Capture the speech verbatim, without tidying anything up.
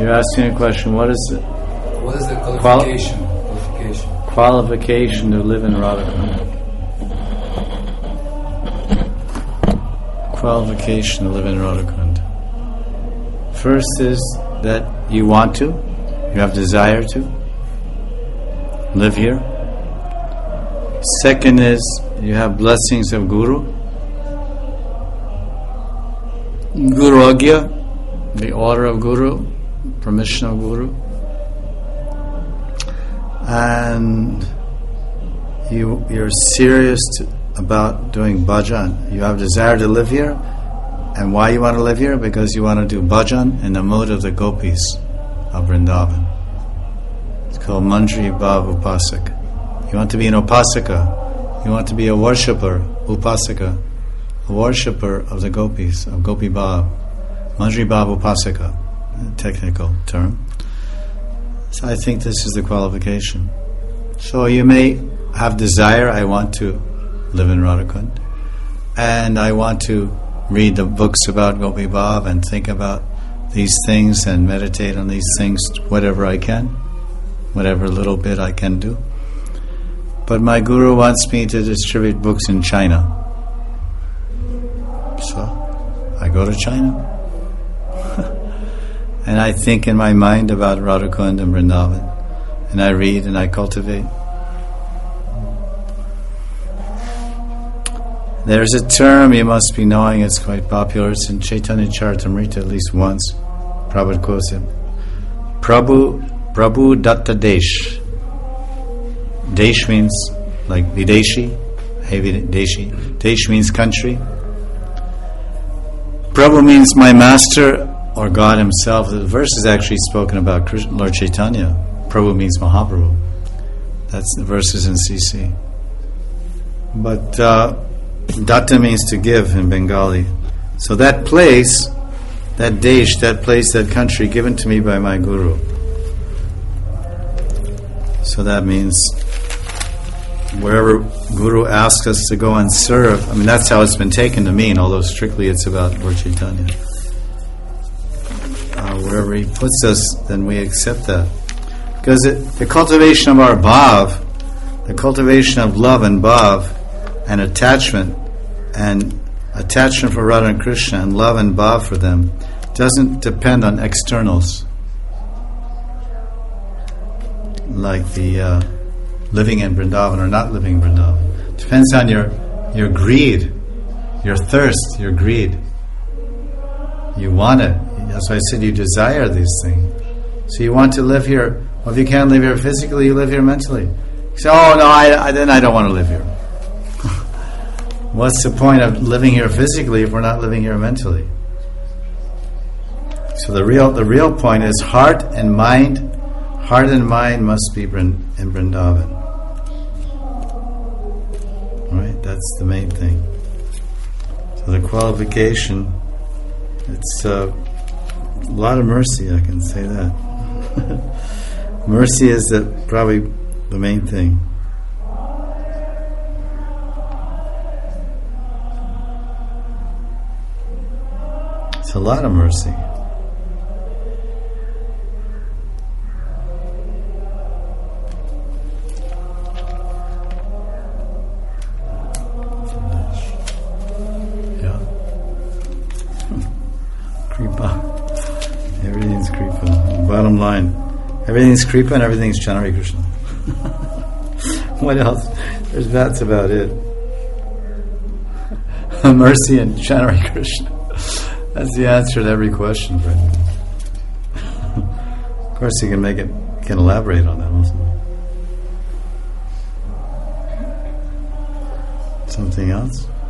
You're asking a question. What is it? What is the qualification? Quali- qualification. Qualification to live in Radhakund. Qualification to live in Radhakund. First is that you want to, you have desire to live here. Second is you have blessings of Guru. Guru Agya, the order of Guru, permission of Guru. And you, you're serious to, about doing bhajan. You have desire to live here. And why you want to live here? Because you want to do bhajan in the mode of the gopis of Vrindavan. It's called Manjri Bhav Upasak. You want to be an upasaka. You want to be a worshipper, upasaka. A worshipper of the gopis, of Gopi Bhav. Manjri Bhav Upasaka, a technical term. So I think this is the qualification. So you may have desire, I want to live in Radhakund, and I want to read the books about Gopi Bhav and think about these things and meditate on these things whatever I can, whatever little bit I can do. But my guru wants me to distribute books in China. So I go to China. And I think in my mind about Radhakund and Vrindavan. And I read and I cultivate. There's a term you must be knowing, it's quite popular. It's in Chaitanya Charitamrita at least once. Prabhupada quotes it. Prabhu, Prabhu Datta Desh. Desh means like Videshi. Hey Videshi. Desh means country. Prabhu means my master or God himself. The verse is actually spoken about Krishna, Lord Chaitanya. Prabhu means Mahaprabhu. That's the verses in C C. But uh, Datta means to give in Bengali. So that place, that desh, that place, that country given to me by my guru. So that means wherever Guru asks us to go and serve, I mean that's how it's been taken to mean, although strictly it's about Lord Chaitanya. Uh, wherever he puts us, then we accept that. Because it, the cultivation of our bhav, the cultivation of love and bhav, and attachment, and attachment for Radha and Krishna, and love and bhav for them, doesn't depend on externals. Like the uh, living in Vrindavan or not living in Vrindavan. It depends on your, your greed, your thirst, your greed. You want it. That's why I said you desire these things. So you want to live here. Well, if you can't live here physically, you live here mentally. You say, oh no, I, I, then I don't want to live here. What's the point of living here physically if we're not living here mentally? So the real the real point is heart and mind. Heart and mind must be in Vrindavan. Right? That's the main thing. So the qualification, it's uh, a lot of mercy, I can say that. Mercy is the, probably the main thing. It's a lot of mercy. Everything's Kripa. Bottom line, everything's Kripa and everything's Chanari Krishna. What else? There's that's about it. Mercy and Chanari Krishna. That's the answer to every question, friend. Of course, you can make it, you can elaborate on that also. Something else?